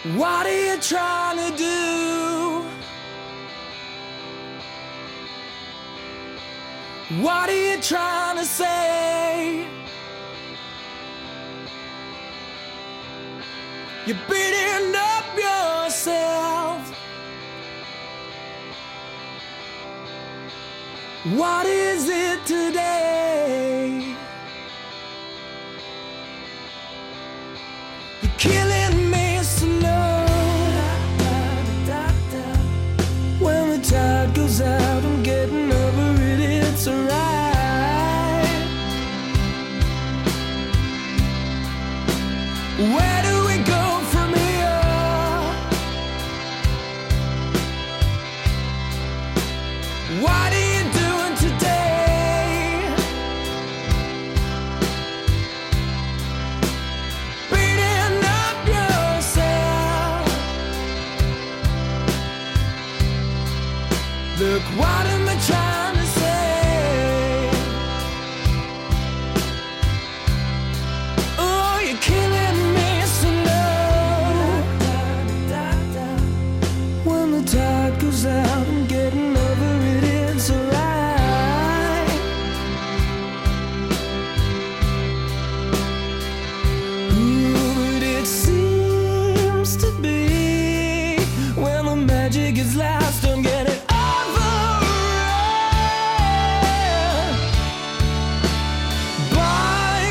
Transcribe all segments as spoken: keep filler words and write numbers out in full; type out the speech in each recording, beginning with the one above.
What are you trying to do? What are you trying to say? You're beating up yourself. What is it today? You're killing me slow. When the tide goes out, I'm getting over it, it's alright. Where do we go from here? What are you doing today? Beating up yourself. Look, what am I trying to say? Oh, you're killing me slow. When the tide goes out, I'm getting over it, it's alright. Ooh, but it seems to be when the magic is lost, I'm getting over it by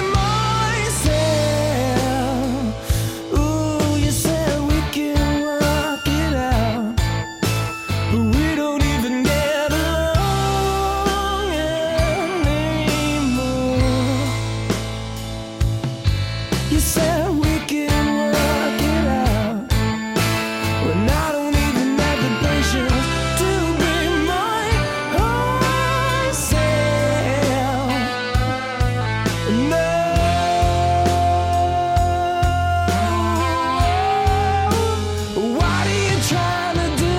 myself. Ooh, you said we can work it out, but we don't even get along anymore. You said we can work it out, when I don't even have the patience to be my own self. No. What are you trying to do?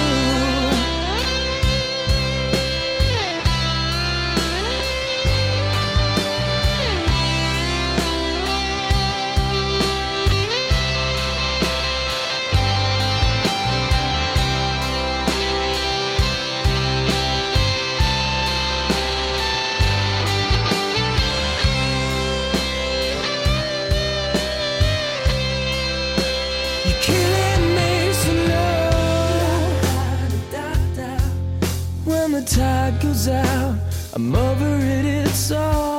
You're killing me slow. When the tide goes out, I'm over it, it's all